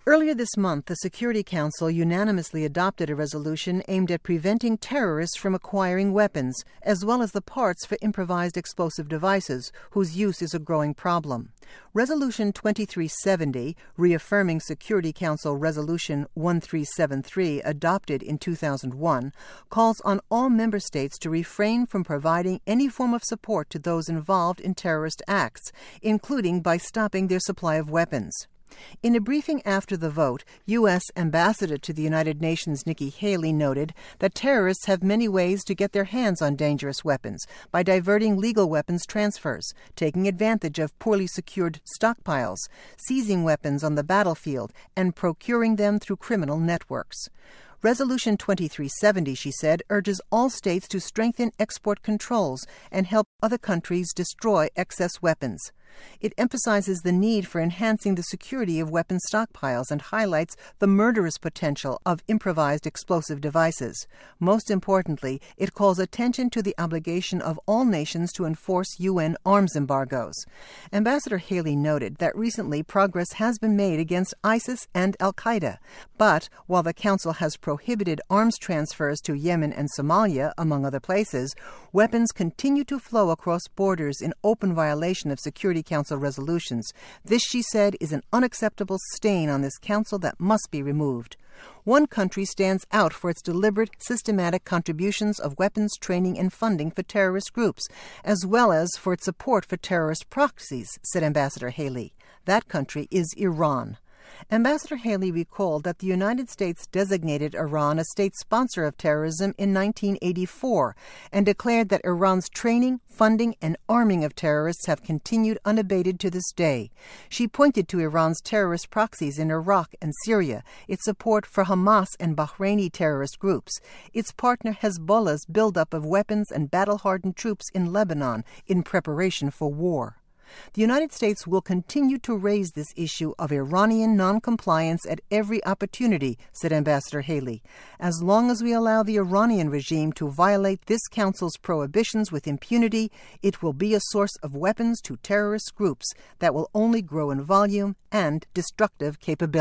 Earlier this month, the Security Council unanimously adopted a resolution aimed at preventing terrorists from acquiring weapons, as well as the parts for improvised explosive devices, whose use is a growing problem. Resolution 2370, reaffirming Security Council Resolution 1373 adopted in 2001, calls on all member states to refrain from providing any form of support to those involved in terrorist acts, including by stopping their supply of weapons. In a briefing after the vote, U.S. Ambassador to the United Nations Nikki Haley noted that terrorists have many ways to get their hands on dangerous weapons by diverting legal weapons transfers, taking advantage of poorly secured stockpiles, seizing weapons on the battlefield, and procuring them through criminal networks. Resolution 2370, she said, urges all states to strengthen export controls and help other countries destroy excess weapons. It emphasizes the need for enhancing the security of weapon stockpiles and highlights the murderous potential of improvised explosive devices. Most importantly, it calls attention to the obligation of all nations to enforce UN arms embargoes. Ambassador Haley noted that recently progress has been made against ISIS and al-Qaeda, but while the Council has prohibited arms transfers to Yemen and Somalia, among other places, weapons continue to flow across borders in open violation of Security Council resolutions. This, she said, is an unacceptable stain on this Council that must be removed. One country stands out for its deliberate, systematic contributions of weapons training and funding for terrorist groups, as well as for its support for terrorist proxies, said Ambassador Haley. That country is Iran. Ambassador Haley recalled that the United States designated Iran a state sponsor of terrorism in 1984 and declared that Iran's training, funding, and arming of terrorists have continued unabated to this day. She pointed to Iran's terrorist proxies in Iraq and Syria, its support for Hamas and Bahraini terrorist groups, its partner Hezbollah's buildup of weapons and battle-hardened troops in Lebanon in preparation for war. The United States will continue to raise this issue of Iranian noncompliance at every opportunity, said Ambassador Haley. As long as we allow the Iranian regime to violate this Council's prohibitions with impunity, it will be a source of weapons to terrorist groups that will only grow in volume and destructive capability.